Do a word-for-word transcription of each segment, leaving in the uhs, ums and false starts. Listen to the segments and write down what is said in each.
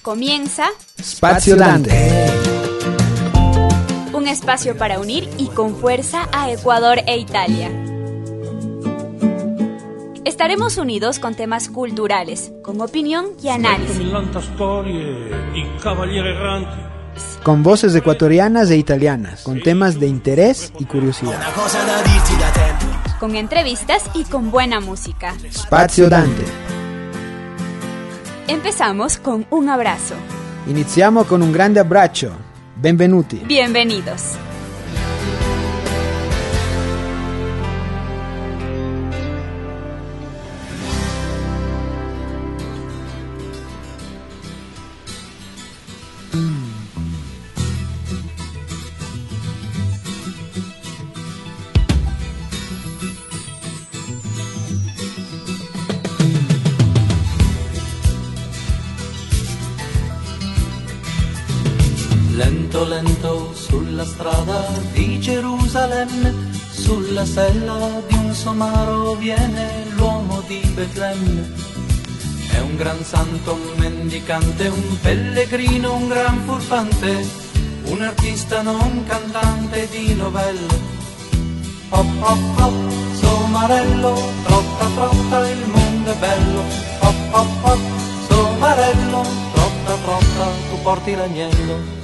Comienza Spazio Dante, un espacio para unir y con fuerza a Ecuador e Italia. Estaremos unidos con temas culturales, con opinión y análisis. Con voces ecuatorianas e italianas, con temas de interés y curiosidad. Con entrevistas y con buena música. Spazio Dante. Empezamos con un abrazo. Iniziamo con un grande abbraccio. Benvenuti. Bienvenidos. Lento, lento sulla strada di Gerusalemme, sulla sella di un somaro viene l'uomo di Betlemme. È un gran santo, un mendicante, un pellegrino, un gran furfante, un artista non cantante di novelle. Hop, hop, hop, somarello, trotta, trotta, il mondo è bello. Hop, hop, hop, somarello, trotta, trotta, tu porti l'agnello.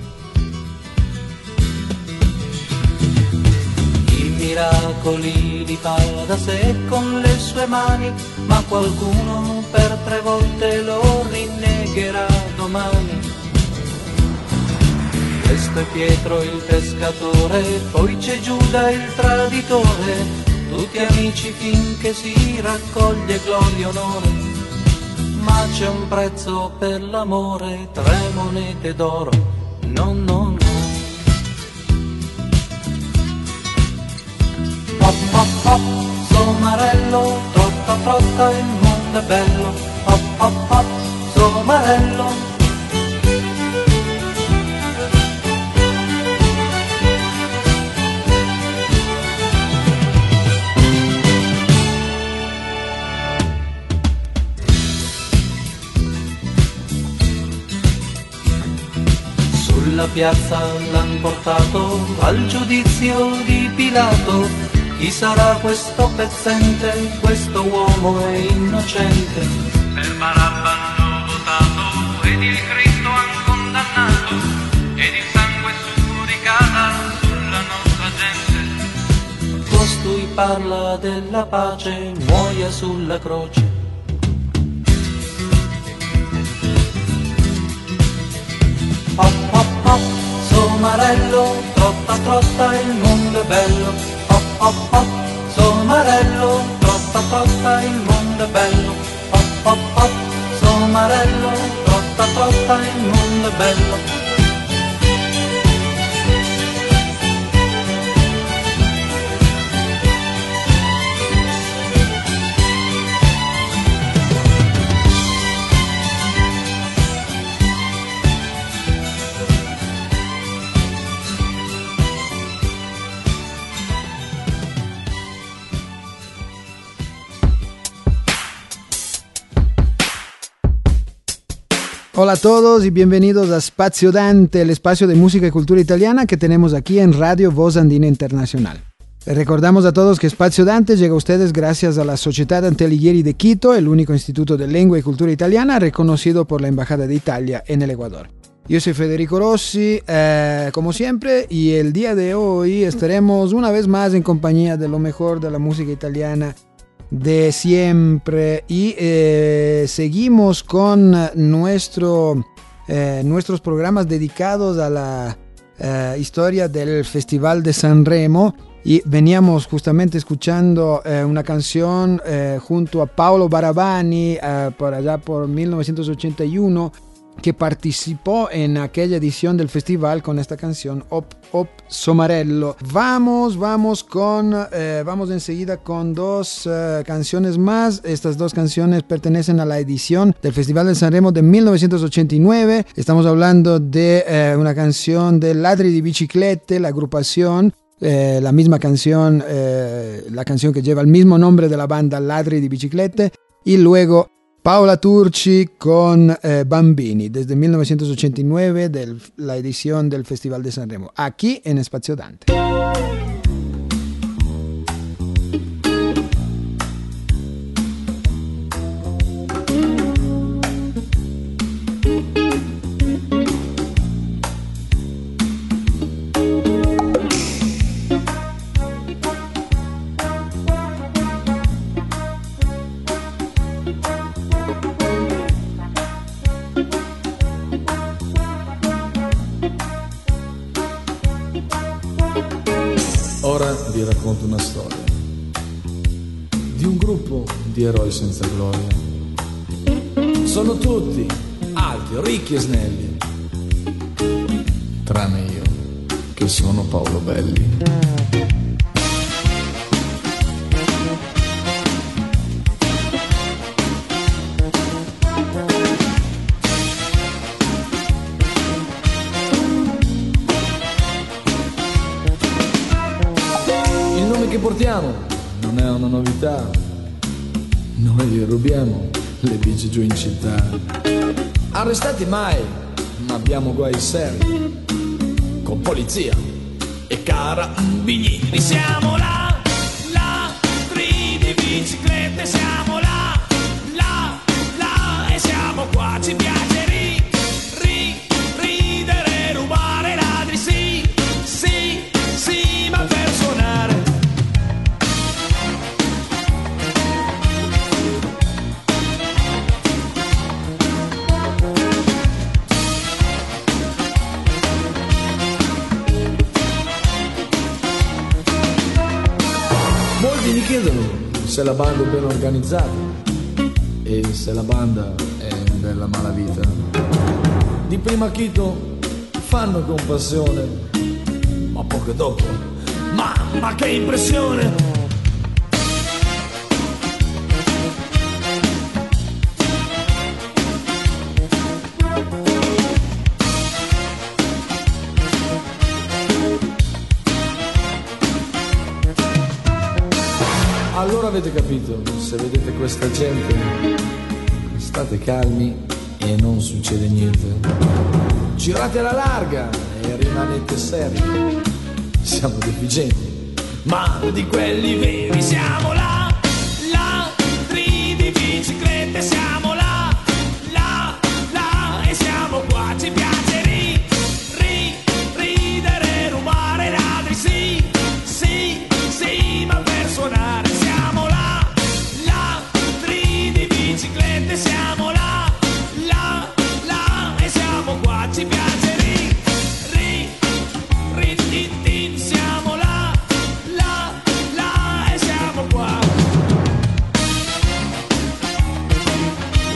Miracoli li fa da sé con le sue mani, ma qualcuno per tre volte lo rinnegherà domani. Questo è Pietro il pescatore, poi c'è Giuda il traditore, tutti amici finché si raccoglie gloria e onore. Ma c'è un prezzo per l'amore, tre monete d'oro, no, no, no. Hop, hop, hop, somarello, trotta, trotta, il mondo è bello. Hop, hop, hop, somarello. Sulla piazza l'han portato al giudizio di Pilato. Chi sarà questo pezzente, questo uomo è innocente? Per Barabba hanno votato, ed il Cristo han condannato, ed il sangue suo ricada sulla nostra gente. Costui parla della pace, muoia sulla croce. Hop, hop, hop, somarello, trotta, trotta, il mondo è bello. Hop, hop, hop, somarello, trotta, trotta, il mondo è bello. Hop, hop, hop, somarello, trotta, trotta, il mondo è bello. Hola a todos y bienvenidos a Spazio Dante, el espacio de música y cultura italiana que tenemos aquí en Radio Voz Andina Internacional. Les recordamos a todos que Spazio Dante llega a ustedes gracias a la Società Dante Alighieri de Quito, el único instituto de lengua y cultura italiana reconocido por la Embajada de Italia en el Ecuador. Yo soy Federico Rossi, eh, como siempre, y el día de hoy estaremos una vez más en compañía de lo mejor de la música italiana de siempre y eh, seguimos con nuestro, eh, nuestros programas dedicados a la eh, historia del Festival de Sanremo y veníamos justamente escuchando eh, una canción eh, junto a Paolo Barabani eh, por allá por mil novecientos ochenta y uno que participó en aquella edición del festival con esta canción Hop Hop Somarello. Vamos, vamos con, eh, vamos enseguida con dos uh, canciones más. Estas dos canciones pertenecen a la edición del Festival de Sanremo de mil novecientos ochenta y nueve. Estamos hablando de eh, una canción de Ladri di Biciclette, la agrupación. Eh, la misma canción, eh, la canción que lleva el mismo nombre de la banda, Ladri di Biciclette, y luego Paola Turci con eh, Bambini, desde mil novecientos ochenta y nueve, de la edición del Festival de Sanremo, aquí en Spazio Dante. Ora vi racconto una storia di un gruppo di eroi senza gloria. Sono tutti alti, ricchi e snelli, tranne io, che sono Paolo Belli. Che portiamo non è una novità, noi rubiamo le bici giù in città. Arrestati mai, ma abbiamo guai seri, con polizia e carabinieri. Siamo là, ladri di biciclette, siamo là, là, là, e siamo qua, ci piace ri, ri, ridere, rubare, ladri, sì, sì, sì, ma per suonare. Molti mi chiedono se la banda è ben organizzata e se la banda è bella malavita. Di primo acchito fanno con passione, ma poco dopo, mamma che impressione! Allora avete capito, se vedete questa gente, state calmi e non succede niente. Girate alla larga e rimanete seri. Siamo deficienti, ma di quelli veri. Siamo là, ladri di biciclette, siamo là, là, là, e siamo qua, ci piace ri, ri, ridere, rubare, ladri, sì, sì, sì, ma per suonare. Siamo là, là, là, e siamo qua, ci piace ri, ri, ri, tin, tin. Siamo là, là, là, e siamo qua.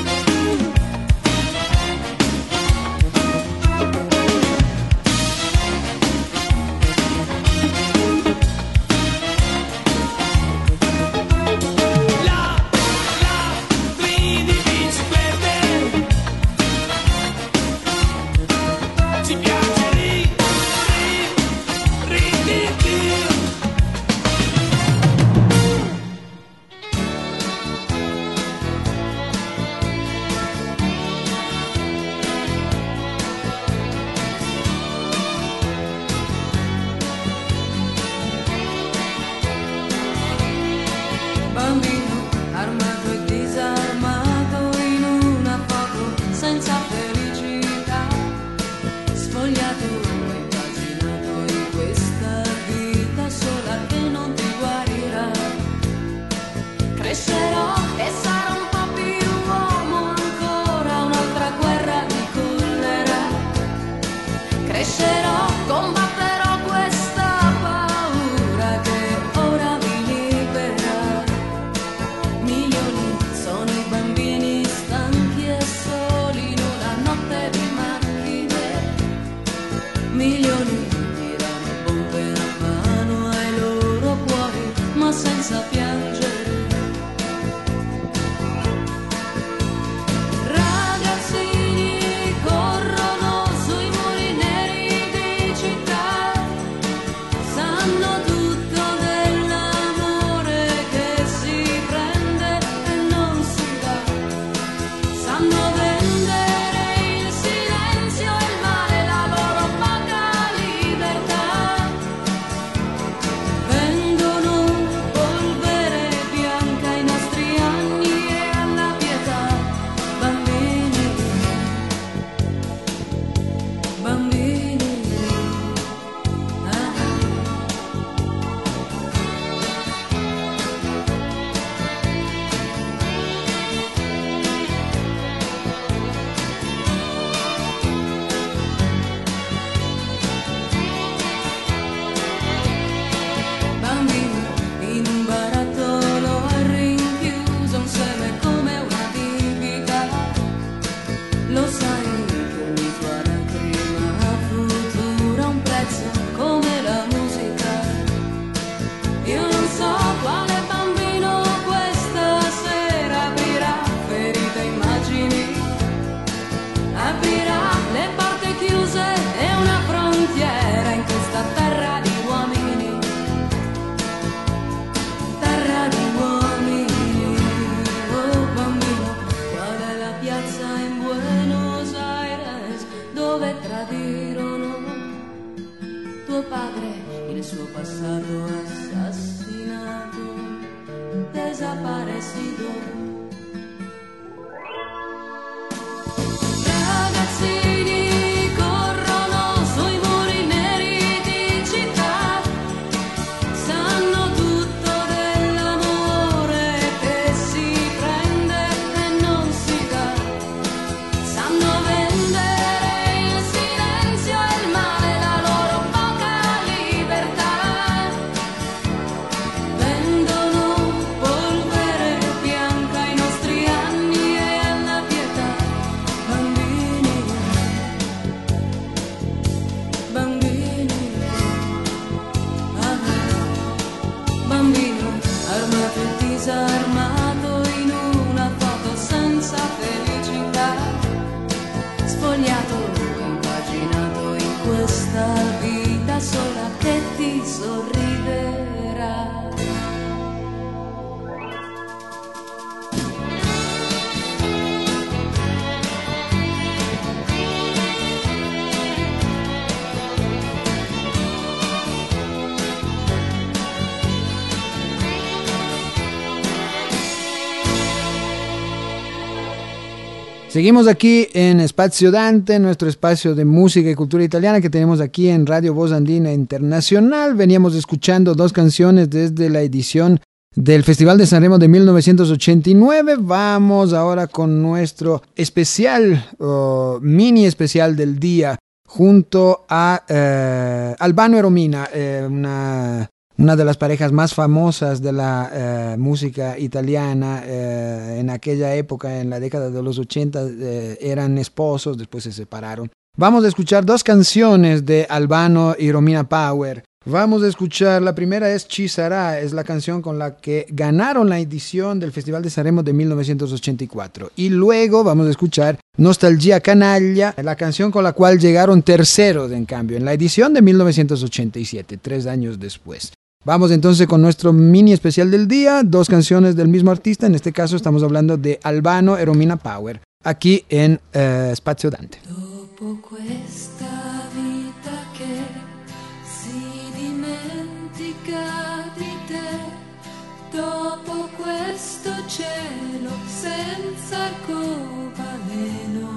Seguimos aquí en Espacio Dante, nuestro espacio de música y cultura italiana que tenemos aquí en Radio Voz Andina Internacional. Veníamos escuchando dos canciones desde la edición del Festival de Sanremo de mil novecientos ochenta y nueve. Vamos ahora con nuestro especial, uh, mini especial del día, junto a uh, Albano y Romina, uh, una... Una de las parejas más famosas de la eh, música italiana eh, en aquella época, en la década de los ochenta, eh, eran esposos, después se separaron. Vamos a escuchar dos canciones de Albano y Romina Power. Vamos a escuchar, la primera es Ci sarà, es la canción con la que ganaron la edición del Festival de Sanremo de mil novecientos ochenta y cuatro. Y luego vamos a escuchar Nostalgia Canaglia, la canción con la cual llegaron terceros, en cambio, en la edición de mil novecientos ochenta y siete, tres años después. Vamos entonces con nuestro mini especial del día, dos canciones del mismo artista, en este caso estamos hablando de Albano y Romina Power, aquí en uh, Spazio Dante. Dopo questa vita che si dimentica di te, dopo questo cielo senza arcobaleno,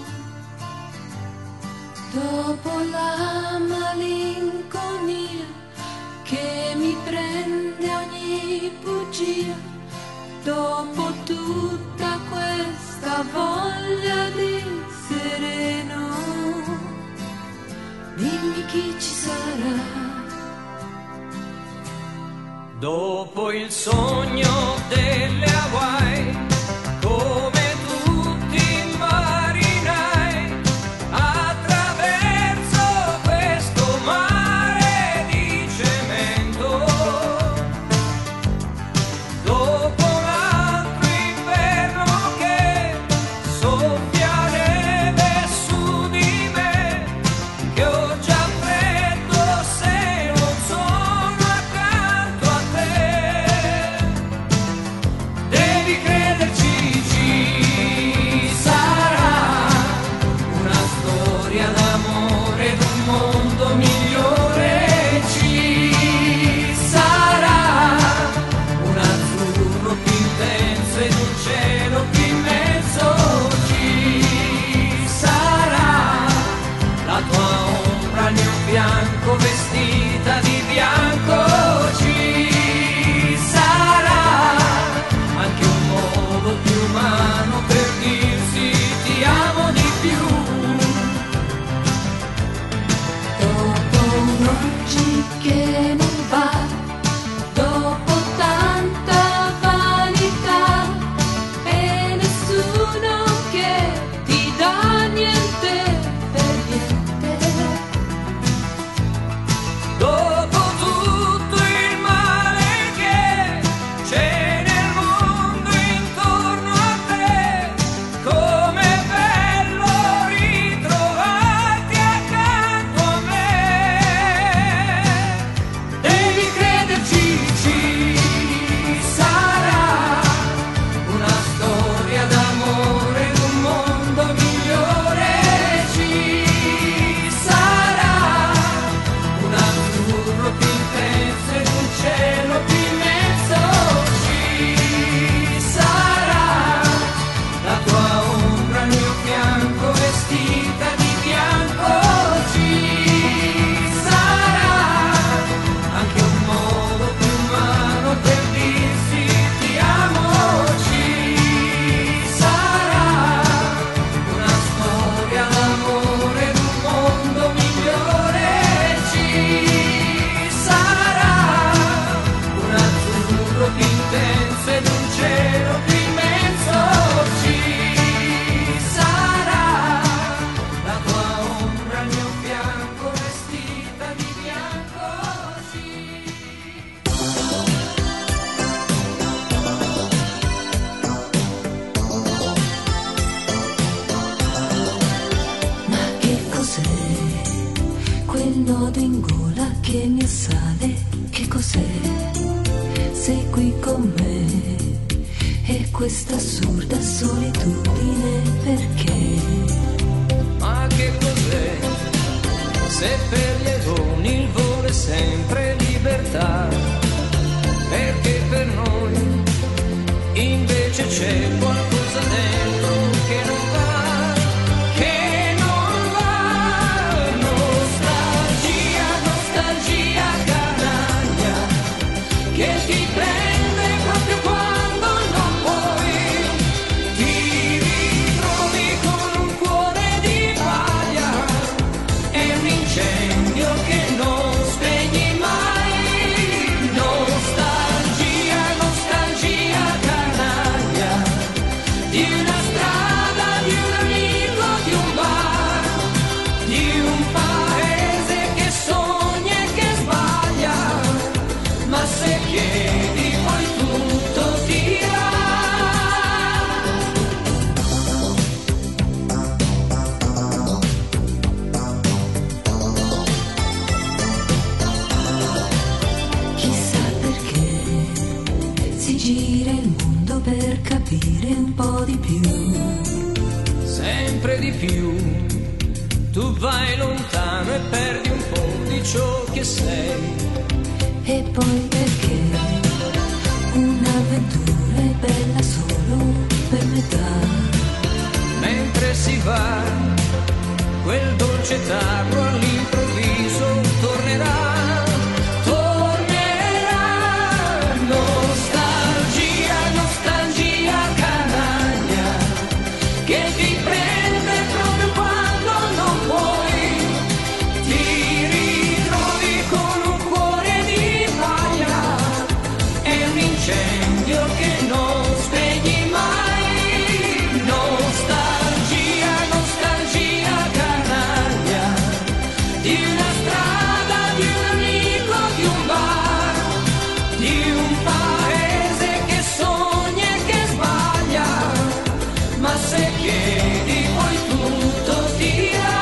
dopo la malinconia che mi prende ogni bugia, dopo tutta questa voglia di sereno, dimmi chi ci sarà. Dopo il sogno delle Hawaii, come tutti i marinai, attraverso questo mare di cemento, dopo un altro inverno che soffia neve su di me, che ho già freddo se non sono accanto a te. Devi crederci, ci sarà una storia d'amore d'un mondo migliore, ci sarà un azzurro più intenso ed un cielo più immenso, ci sarà la tua ombra al mio fianco vestita di bianco, ci sarà anche un modo più umano per dirsi ti amo di più. Dopo un'oggi che non va, dopo tanta vanità e nessuno che ti dà niente per niente, Dopo tutto il male che c'è nel mondo intorno a te, com'è bello ritrovarti accanto a me. Devi crederci, ci sarà una storia d'amore d'un mondo migliore, ci sarà un azzurro più intenso ed un cielo più immenso, ci sarà la tua ombra al mio fianco vestita di bianco, ci sarà anche un modo più umano per dirsi ti amo, ci sarà una storia d'amore d'un mondo migliore, ci sarà un azzurro più intenso ed un cielo più immenso, ci sarà la tua ombra al mio fianco vestita di bianco, ci ma che cos'è quel nodo in gola che mi assale? Che cos'è? Sei qui con me e questa assurda solitudine perché? Ma che cos'è? Se per gli agoni il volo è sempre libertà, perché per noi invece c'è qualcosa dentro che non va di più, sempre di più. Tu vai lontano e perdi un po' di ciò che sei. E poi perché un'avventura è bella solo per metà, mentre si va, quel dolce tarlo all'improvviso tornerà. Tornerà. Nostalgia, nostalgia canaglia, che ti prende proprio quando non puoi. Ti ritrovi con un cuore di paglia, è un incendio che non spegni mai. Nostalgia, nostalgia canaglia, di una strada, di un amico, di un bar, di un paese che sogna e che sbaglia, ma se chiedi poi tutto ti dirà.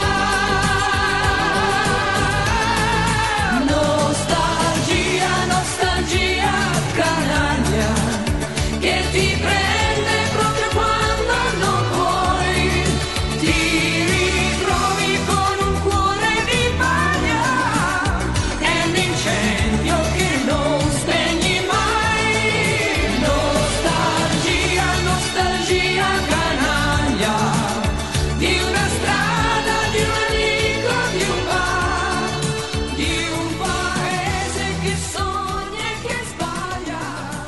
Nostalgia, nostalgia canaglia, che ti prende proprio quando non vuoi. Ti ritrovi con un cuore di paglia, è un incendio che non spegni mai. Nostalgia, nostalgia canaglia, di una strada, di un amico, di un bar, di un paese che sogna e che sbaglia,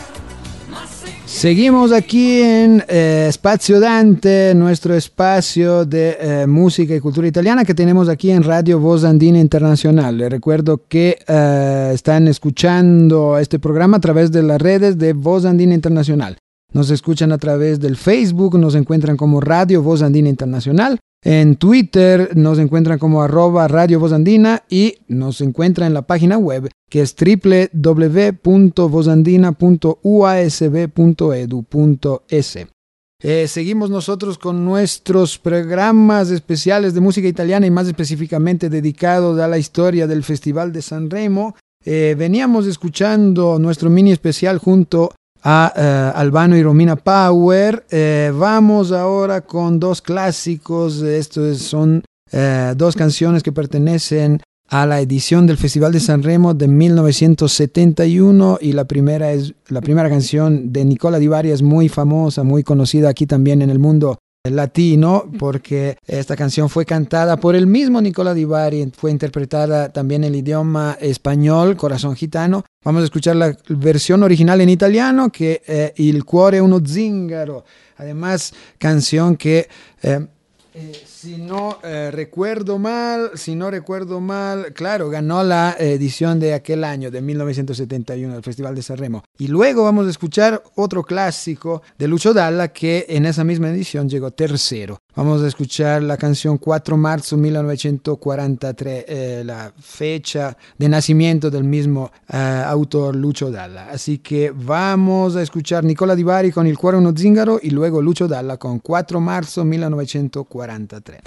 ma se Seguimos aquí en eh, Espacio Dante, nuestro espacio de eh, música y cultura italiana que tenemos aquí en Radio Voz Andina Internacional. Les recuerdo que eh, están escuchando este programa a través de las redes de Voz Andina Internacional. Nos escuchan a través del Facebook, nos encuentran como Radio Voz Andina Internacional. En Twitter nos encuentran como arroba Radio Voz Andina y nos encuentran en la página web que es doble u doble u doble u punto vozandina punto u a s b punto e d u punto s. Eh, seguimos nosotros con nuestros programas especiales de música italiana y más específicamente dedicados a la historia del Festival de Sanremo. Eh, veníamos escuchando nuestro mini especial junto a uh, Albano y Romina Power. Eh, vamos ahora con dos clásicos. Estos son uh, dos canciones que pertenecen a la edición del Festival de Sanremo de mil novecientos setenta y uno, y la primera es la primera canción de Nicola Di Bari, es muy famosa, muy conocida aquí también en el mundo latino, porque esta canción fue cantada por el mismo Nicola Di Bari, fue interpretada también en el idioma español, Corazón Gitano. Vamos a escuchar la versión original en italiano, que es Il cuore è uno zingaro, además canción que eh, Eh, si no eh, recuerdo mal, si no recuerdo mal, claro, ganó la edición de aquel año, de mil novecientos setenta y uno, del Festival de Sanremo. Y luego vamos a escuchar otro clásico de Lucio Dalla, que en esa misma edición llegó tercero. Vamos a escuchar la canción cuatro de marzo de mil novecientos cuarenta y tres, eh, la fecha de nacimiento del mismo eh, autor Lucio Dalla. Así que vamos a escuchar Nicola Di Bari con Il cuore è uno zingaro y luego Lucio Dalla con cuatro de marzo de mil novecientos cuarenta y tres.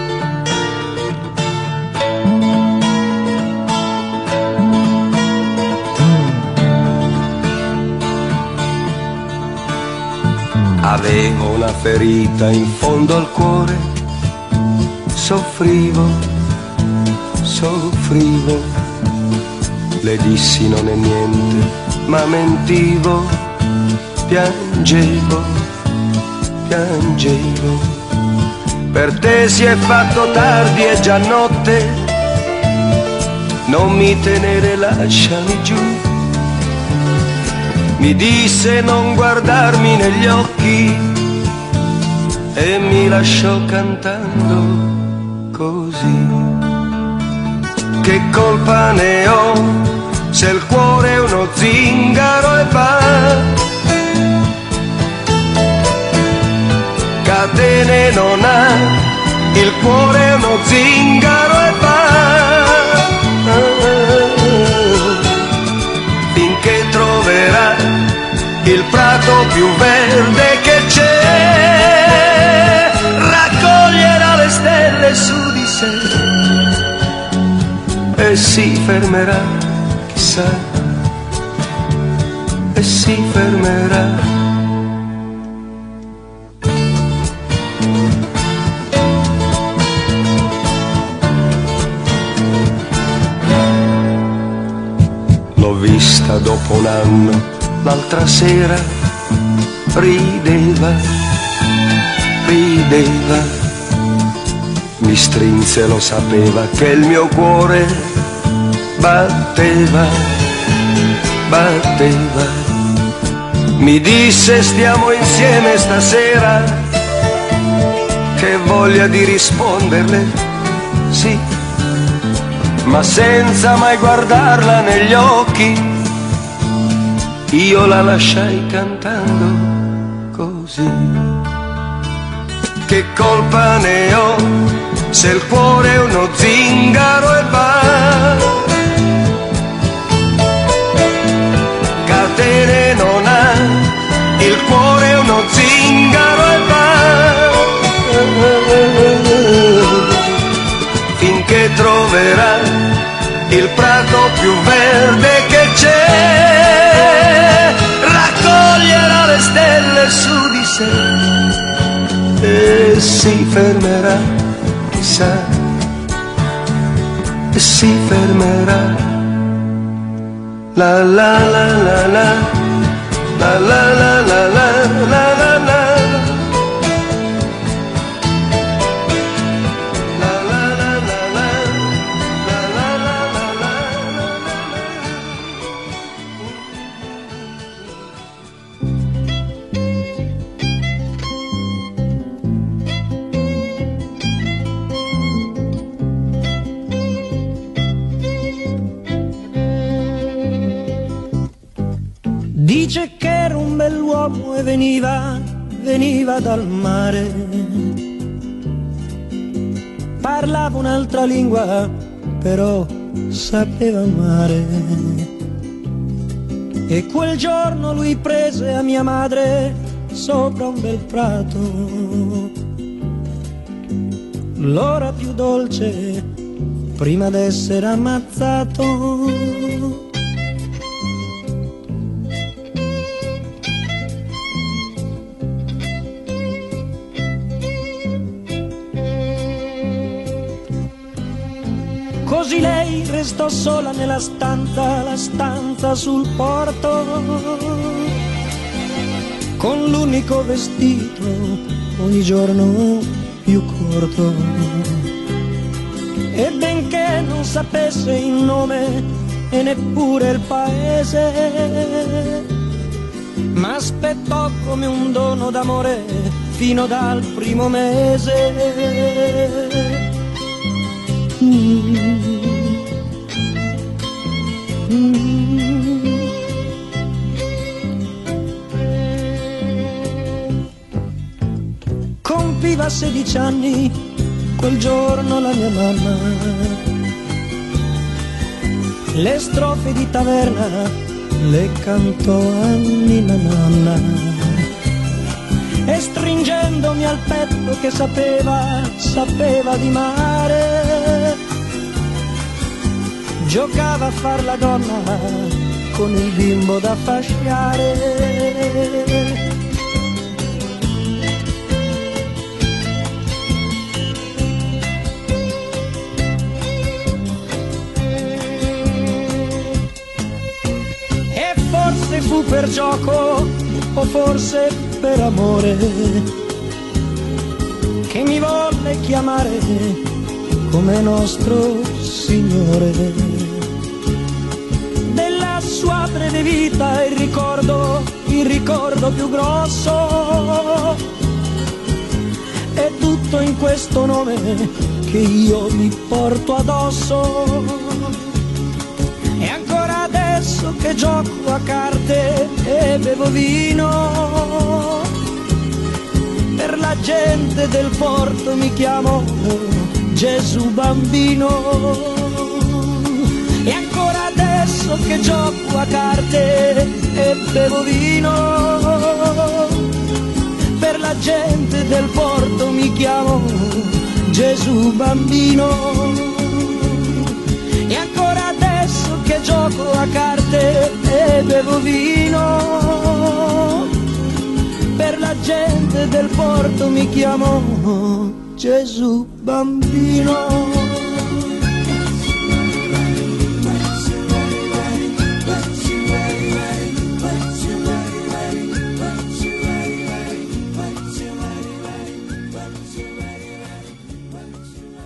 Avevo una ferita in fondo al cuore, soffrivo, soffrivo, le dissi non è niente, ma mentivo, piangevo, piangevo, per te si è fatto tardi, è già notte, non mi tenere, lasciami giù. Mi disse non guardarmi negli occhi e mi lasciò cantando così. Che colpa ne ho se il cuore è uno zingaro e va, catene non ha, il cuore è uno zingaro e va, finché troverà il prato più verde che c'è, raccoglierà le stelle su di sé e si fermerà, chissà, e si fermerà. volta dopo un anno. L'altra sera rideva, rideva, mi strinse, lo sapeva che il mio cuore batteva, batteva. Mi disse stiamo insieme stasera, che voglia di risponderle, sì, ma senza mai guardarla negli occhi, io la lasciai cantando così. Che colpa ne ho se il cuore è uno zingaro e va, catene non ha, il cuore è uno zingaro e va, finché troverà il prato più verde che c'è, raccoglierà le stelle su di sé e si fermerà, chissà, e si fermerà. La la la la la, la la la la la la la la. Dice che era un bell'uomo e veniva, veniva dal mare. Parlava un'altra lingua, però sapeva amare. E quel giorno lui prese a mia madre sopra un bel prato, l'ora più dolce prima d'essere ammazzato. Così lei restò sola nella stanza, la stanza sul porto, con l'unico vestito ogni giorno più corto. E benché non sapesse il nome e neppure il paese, ma aspettò come un dono d'amore fino dal primo mese. Mm. Mm. Compiva sedici anni quel giorno la mia mamma, le strofe di taverna le cantò a Nina Nanna, e stringendomi al petto che sapeva, sapeva di mare, giocava a far la donna con il bimbo da fasciare. E forse fu per gioco o forse per amore che mi volle chiamare come nostro Signore. Della sua breve vita il ricordo, il ricordo più grosso, è tutto in questo nome che io mi porto addosso. E ancora adesso che gioco a carte e bevo vino, per la gente del porto mi chiamo Gesù bambino. E ancora adesso che gioco a carte e bevo vino, per la gente del porto mi chiamo Gesù bambino. E ancora adesso che gioco a carte e bevo vino, per la gente del porto mi chiamo Gesù bambino.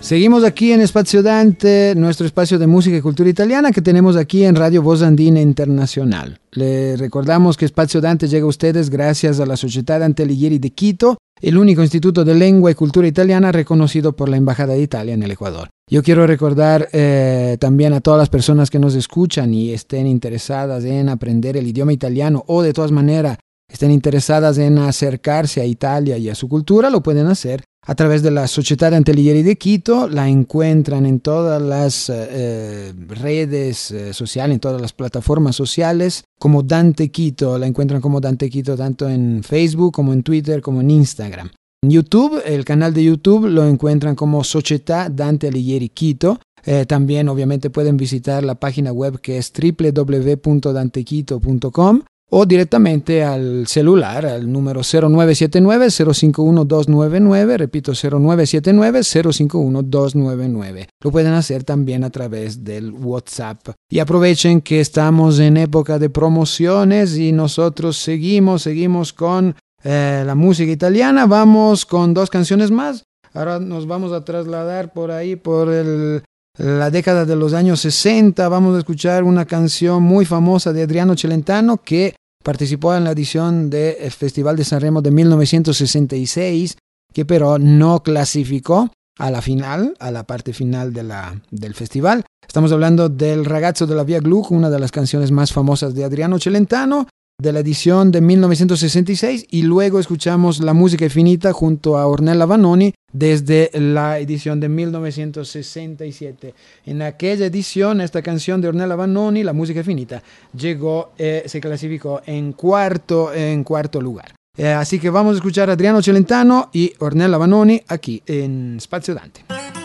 Seguimos aquí en Espacio Dante, nuestro espacio de música y cultura italiana que tenemos aquí en Radio Voz Andina Internacional. Le recordamos que Espacio Dante llega a ustedes gracias a la Società Dante Alighieri de Quito, el único instituto de lengua y cultura italiana reconocido por la Embajada de Italia en el Ecuador. Yo quiero recordar eh, también a todas las personas que nos escuchan y estén interesadas en aprender el idioma italiano o de todas maneras estén interesadas en acercarse a Italia y a su cultura, lo pueden hacer a través de la Società Dante Alighieri de Quito. La encuentran en todas las eh, redes eh, sociales, en todas las plataformas sociales, como Dante Quito. La encuentran como Dante Quito tanto en Facebook, como en Twitter, como en Instagram. En YouTube, el canal de YouTube lo encuentran como Società Dante Alighieri Quito. Eh, también obviamente pueden visitar la página web que es doble u doble u doble u punto dante quito punto com. O directamente al celular, al número cero nueve siete nueve cero cinco uno dos nueve nueve, repito cero nueve siete nueve cero cinco uno dos nueve nueve. Lo pueden hacer también a través del WhatsApp. Y aprovechen que estamos en época de promociones y nosotros seguimos, seguimos con eh, la música italiana. Vamos con dos canciones más. Ahora nos vamos a trasladar por ahí, por el... la década de los años sesenta. Vamos a escuchar una canción muy famosa de Adriano Celentano que participó en la edición del Festival de Sanremo de mil novecientos sesenta y seis, que pero no clasificó a la final, a la parte final de la, del festival. Estamos hablando del Ragazzo della Via Gluck, una de las canciones más famosas de Adriano Celentano, de la edición de mil novecientos sesenta y seis, y luego escuchamos La Musica Infinita junto a Ornella Vanoni desde la edición de mil novecientos sesenta y siete. En aquella edición, esta canción de Ornella Vanoni, La Musica Infinita, llegó, eh, se clasificó en cuarto, en cuarto lugar. Eh, así que vamos a escuchar a Adriano Celentano y Ornella Vanoni aquí en Spazio Dante.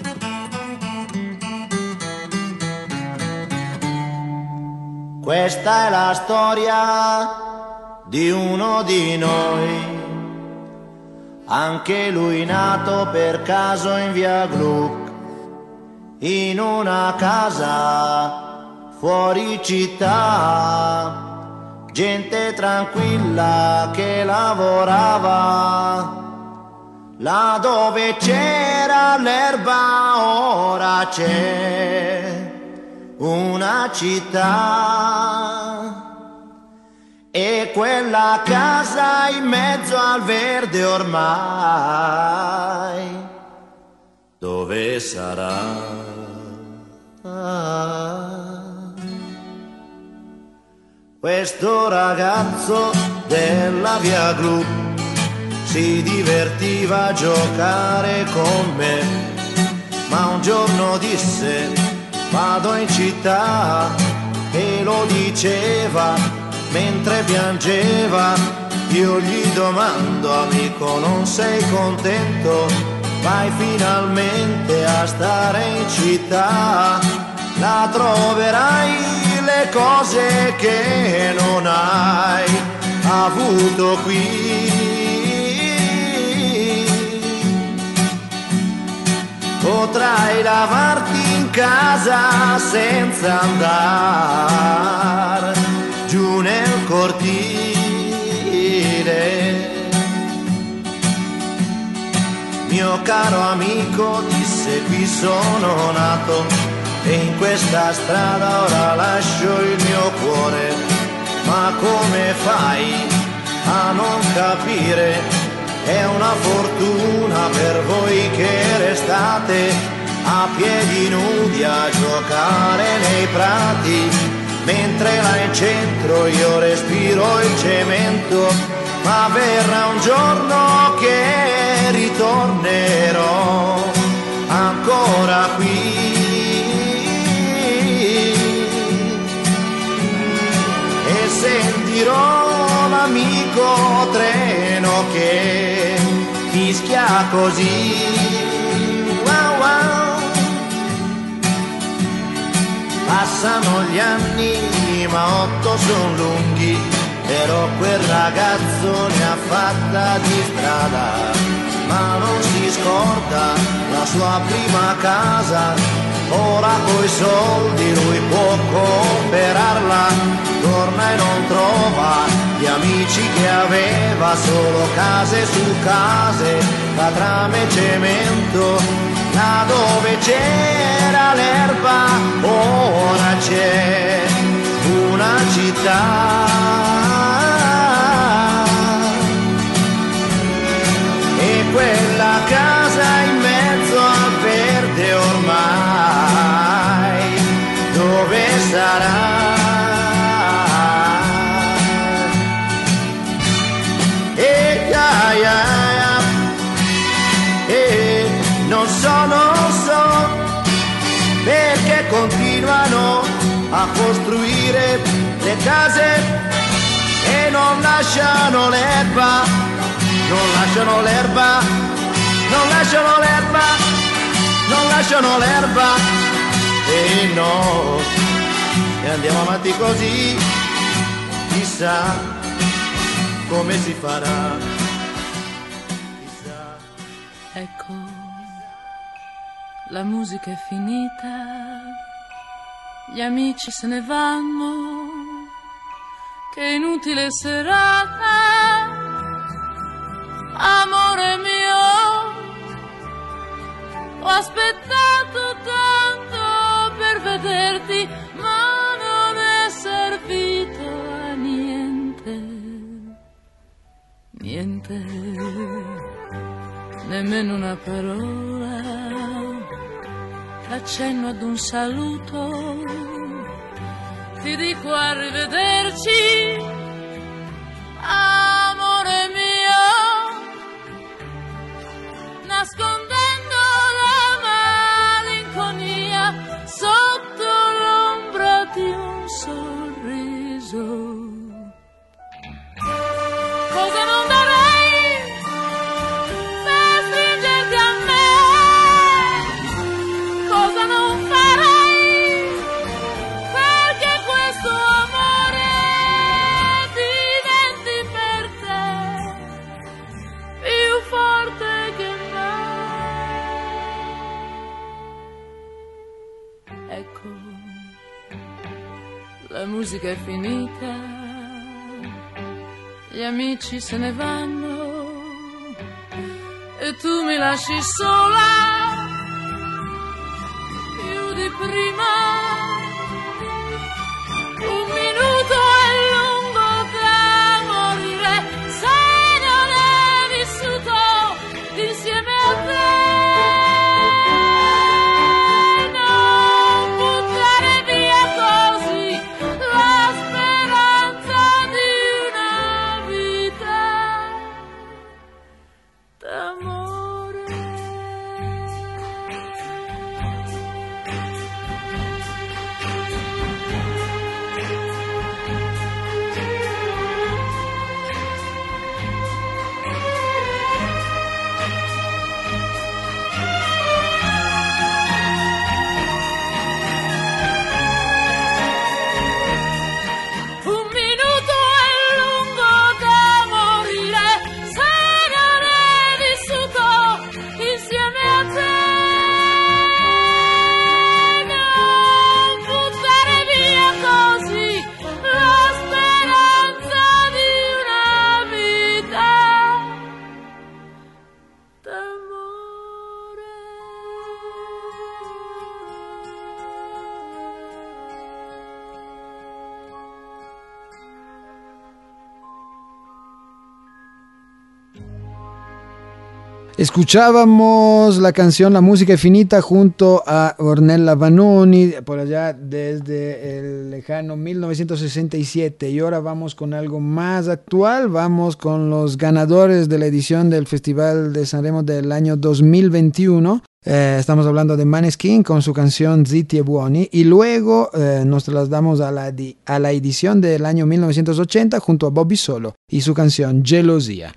Questa è la storia di uno di noi, anche lui nato per caso in via Gluck, in una casa fuori città, gente tranquilla che lavorava, là dove c'era l'erba ora c'è una città, e quella casa in mezzo al verde ormai dove sarà? Ah, questo ragazzo della via Gluck si divertiva a giocare con me, ma un giorno disse: vado in città, e lo diceva mentre piangeva. Io gli domando: amico, non sei contento? Vai finalmente a stare in città, là troverai le cose che non hai avuto qui. Potrai lavarti in casa senza andare giù nel cortile. Mio caro amico, disse, qui sono nato e in questa strada ora lascio il mio cuore. Ma come fai a non capire? È una fortuna per voi che restate a piedi nudi a giocare nei prati, mentre là in centro io respiro il cemento. Ma verrà un giorno che ritornerò ancora qui, e sentirò l'amico treno che fischia così. Wow, wow. Passano gli anni ma otto son lunghi, però quel ragazzo ne ha fatta di strada, ma non si scorda la sua prima casa. Ora coi soldi lui può comprarla, torna e non trova gli amici che aveva, solo case su case, catrame e cemento. Là dove c'era l'erba, ora c'è una città. E quella casa in mezzo al verde ormai, dove sarà? E ya, ya, ya. E non so, non so perché continuano a costruire le case e non lasciano l'erba, non lasciano l'erba, non lasciano l'erba, non lasciano l'erba. E no, e andiamo avanti così, chissà come si farà. Chissà. Ecco, la musica è finita, gli amici se ne vanno, che inutile serata, amore mio, ho aspettato tanto per vederti, ma non è servito a niente, niente, nemmeno una parola, l'accenno ad un saluto, ti dico arrivederci, amore mio, nascondendo la malinconia sotto l'ombra di un sorriso. Cosa non darei per stringerti a me? Cosa non farei perché questo amore diventi per te più forte che mai? Ecco, la musica è finita, gli amici se ne vanno e tu mi lasci sola più di prima. Un minuto è lungo da morire se non è vissuto insieme a te. Non buttare via così la speranza di una vita d'amore. Un minuto è lungo da morire se non è vissuto insieme a te. Non buttare via così la speranza di una vita d'amore. Escuchábamos la canción La música es finita junto a Ornella Vanoni por allá desde el lejano mil novecientos sesenta y siete, y ahora vamos con algo más actual. Vamos con los ganadores de la edición del Festival de Sanremo del año dos mil veintiuno. Eh, estamos hablando de Maneskin con su canción Zitti e Buoni, y luego eh, nos trasladamos a la, di- a la edición del año mil novecientos ochenta junto a Bobby Solo y su canción Gelosia.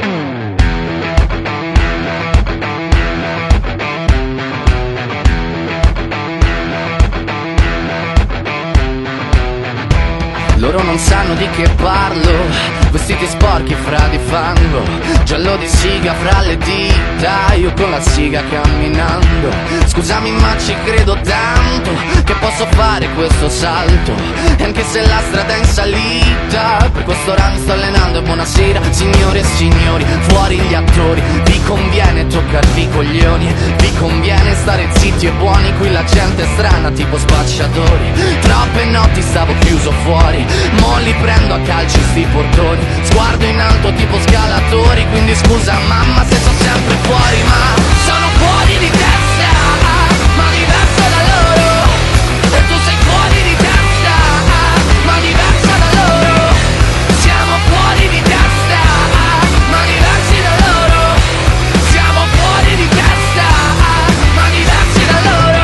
Loro non sanno di che parlo, vestiti sporchi fra di fango, giallo di siga fra le dita, io con la siga camminando. Scusami ma ci credo tanto che posso fare questo salto, e anche se la strada è in salita, per quest'ora mi sto allenando. E buonasera signore e signori, fuori gli attori, vi conviene toccarvi i coglioni, vi conviene stare zitti e buoni, qui la gente è strana tipo spacciatori. Troppe notti stavo chiuso fuori, mo li prendo a calci sti portoni, sguardo in alto tipo scalatori, quindi scusa mamma se sono sempre fuori, ma sono fuori di testa, ma diverso da loro, e tu sei fuori di testa, ma diversa da loro, siamo fuori di testa, ma diversi da loro, siamo fuori di testa, ma diversi da loro.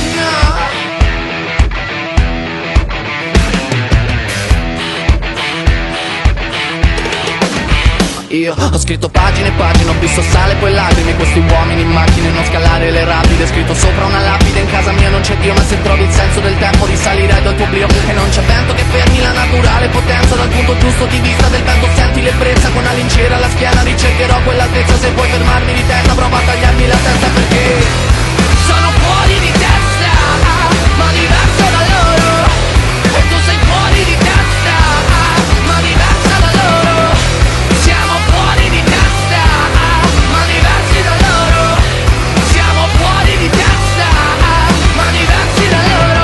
Io ho scritto pagine e pagine, ho visto sale poi lacrime, questi uomini in macchine, non scalare le rapide, scritto sopra una lapide, in casa mia non c'è Dio, ma se trovi il senso del tempo risalirai dal tuo oblio, e non c'è vento che fermi la naturale potenza, dal punto giusto di vista del vento senti l'ebbrezza, con la lincera alla schiena ricercherò quell'altezza, se vuoi fermarmi di testa prova a tagliarmi la testa, perché sono fuori di testa, ma diverso da loro, e tu sei fuori di testa, ma diversa da loro, siamo fuori di testa, ma diversi da loro, siamo fuori di testa, ma diversi da loro.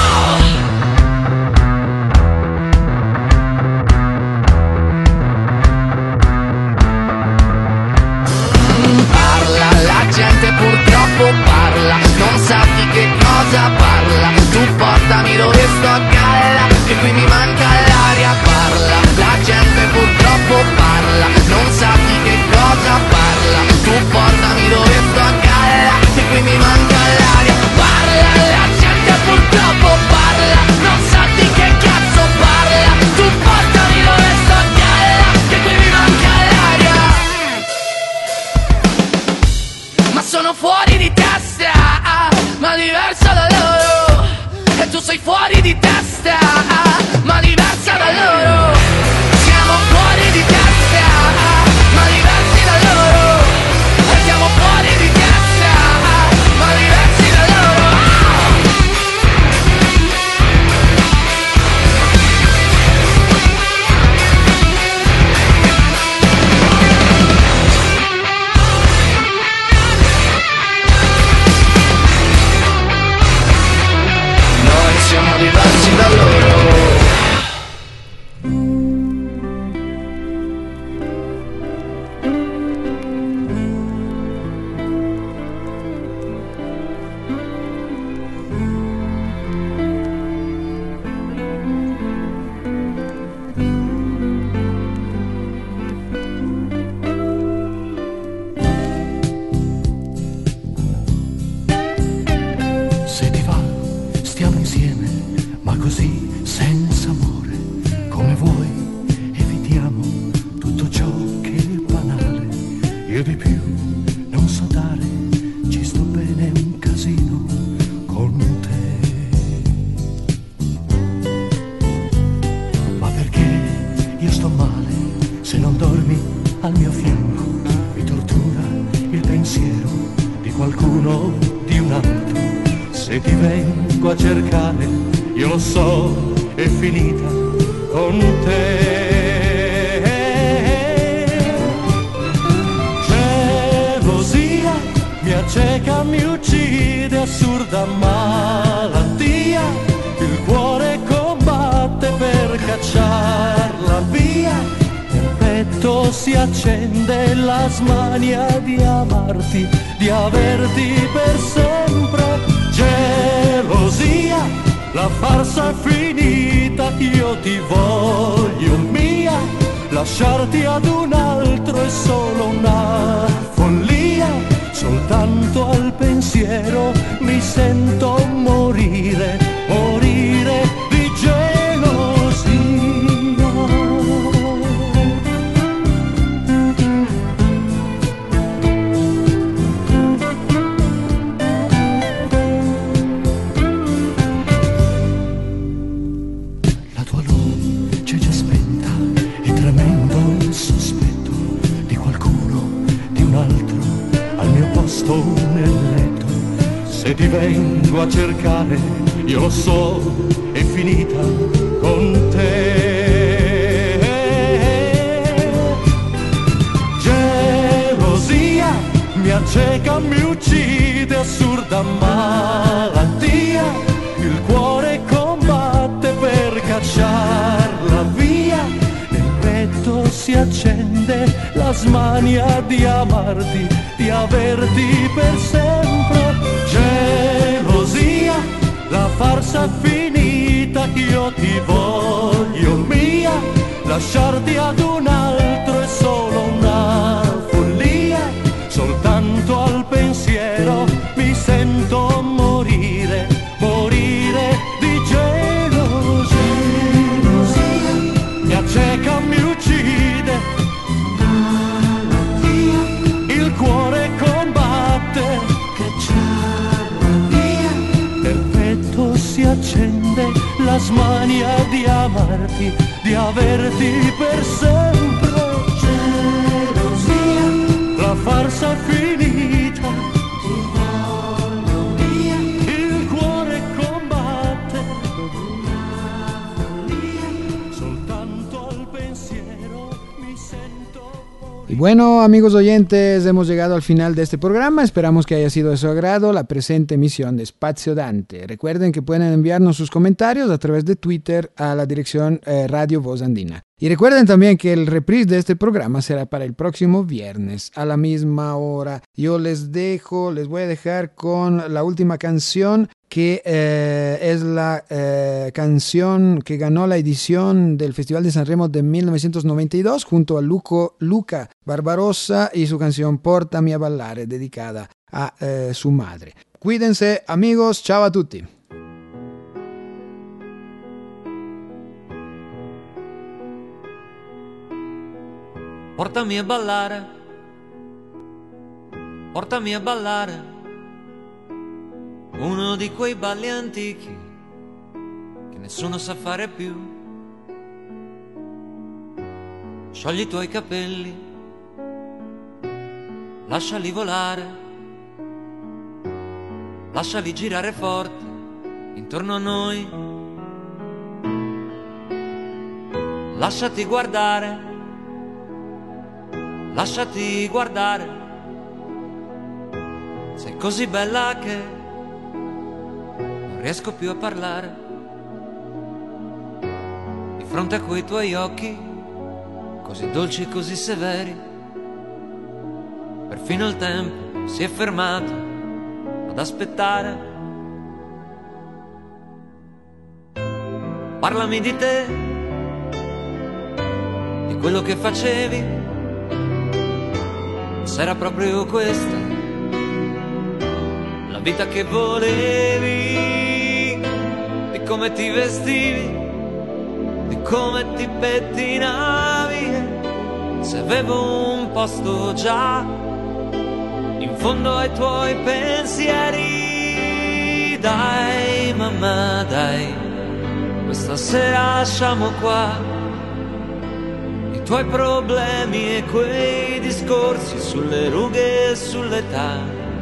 Parla, la gente purtroppo parla, non sa di che cosa parla, tu portami dove sto a galla, che qui mi manca l'aria, parla, la gente purtroppo parla, non sa di che cosa parla, tu portami dove sto a galla, che qui mi manca l'aria, parla, la gente purtroppo parla, non sa di che cazzo parla, tu portami dove sto a galla, che qui mi manca l'aria, ma sono fuori di testa, ma diversa da loro, e tu sei fuori di testa, ma diversa da loro, siamo fuori di testa, ma diversi da loro, e siamo fuori di testa, ma diversi da loro. Noi siamo diversi da loro. Se ti va, stiamo insieme, ma così senza amore, come vuoi, evitiamo tutto ciò che è banale. Io di più non so dare, ci sto bene un casino con te. Ma perché io sto male, se non dormi al mio fianco, mi tortura il pensiero di qualcuno, di un altro. Se ti vengo a cercare, io lo so, è finita con te. Gelosia mi acceca, mi uccide, assurda malattia, il cuore combatte per cacciarla via, nel petto si accende la smania di amarti, di averti per sempre. Gelosia, la farsa è finita, io ti voglio mia, lasciarti ad un altro è solo una follia, soltanto al pensiero mi sento morire, morire di gelosia. La tua luce già spenta e tremendo letto. Se ti vengo a cercare, io lo so, è finita con te. Gelosia mi acceca, mi uccide, assurda malattia. Il cuore combatte per cacciarla via. Nel petto si accende la smania di amarti, di averti per sempre. Gelosia, la farsa finita, io ti voglio mia. Lasciarti ad un altro è solo una follia. Soltanto al pensiero mi sento morire, morire di gelosia. Mi acceca, mi uccide, il cuore combatte, nel petto si accende la smania di amarti, di averti per sempre. Gelosia, la farsa finita, il cuore combatte, soltanto al pensiero mi sento. Y bueno, amigos oyentes, hemos llegado al final de este programa. Esperamos que haya sido de su agrado la presente emisión de Spazio Dante. Recuerden que pueden enviarnos sus comentarios a través de Twitter a la dirección eh, Radio Voz Andina. Y recuerden también que el reprise de este programa será para el próximo viernes a la misma hora. Yo les dejo, les voy a dejar con la última canción que eh, es la eh, canción que ganó la edición del Festival de Sanremo de mil novecientos noventa y dos junto a Luco, Luca Barbarossa y su canción Portami a ballare, dedicada a eh, su madre. Cuídense, amigos, ciao a tutti. Portami a ballare, portami a ballare, uno di quei balli antichi che nessuno sa fare più. Sciogli i tuoi capelli, lasciali volare, lasciali girare forte intorno a noi. Lasciati guardare, lasciati guardare, sei così bella che non riesco più a parlare. Di fronte a quei tuoi occhi, così dolci e così severi, perfino il tempo si è fermato ad aspettare. Parlami di te, di quello che facevi, se era proprio questa la vita che volevi, di come ti vestivi, di come ti pettinavi, se avevo un posto già in fondo ai tuoi pensieri. Dai mamma, dai, questa sera lasciamo qua i tuoi problemi e quei discorsi sulle rughe e sull'età.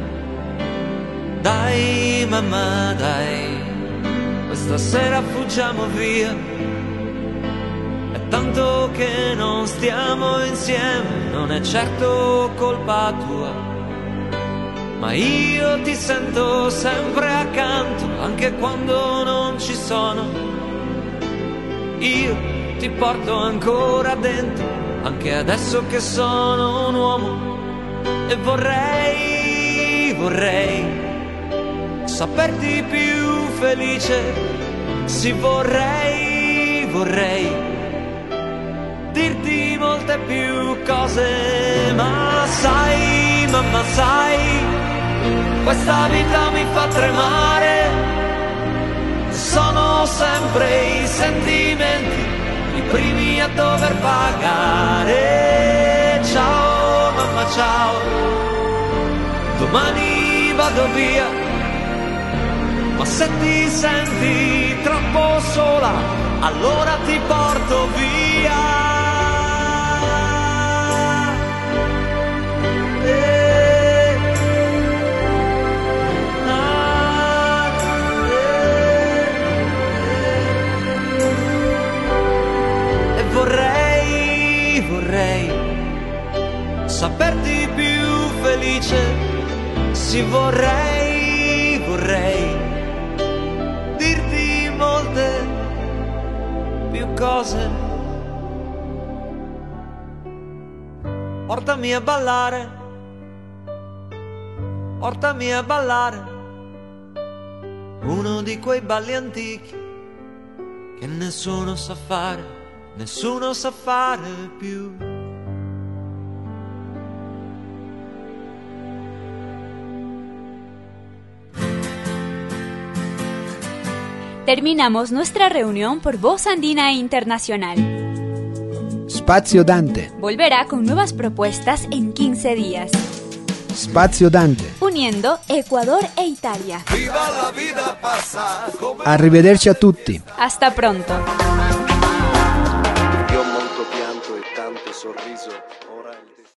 Dai mamma, dai, questa sera fuggiamo via. È tanto che non stiamo insieme, non è certo colpa tua, ma io ti sento sempre accanto, anche quando non ci sono. Io ti porto ancora dentro, anche adesso che sono un uomo. E vorrei, vorrei saperti più felice. Sì, vorrei, vorrei dirti molte più cose. Ma sai, mamma, sai, questa vita mi fa tremare. Sono sempre i sentimenti i primi a dover pagare. Ciao mamma, ciao, domani vado via, ma se ti senti troppo sola, allora ti porto via. vorrei dirti molte più cose. Portami a ballare, portami a ballare uno di quei balli antichi che nessuno sa fare, nessuno sa fare più. Terminamos nuestra reunión por Voz Andina Internacional. Spazio Dante. Volverá con nuevas propuestas en quince días. Spazio Dante. Uniendo Ecuador e Italia. Viva la vida passa come... Arrivederci a tutti. Hasta pronto. Io ho molto pianto e tanto sorriso.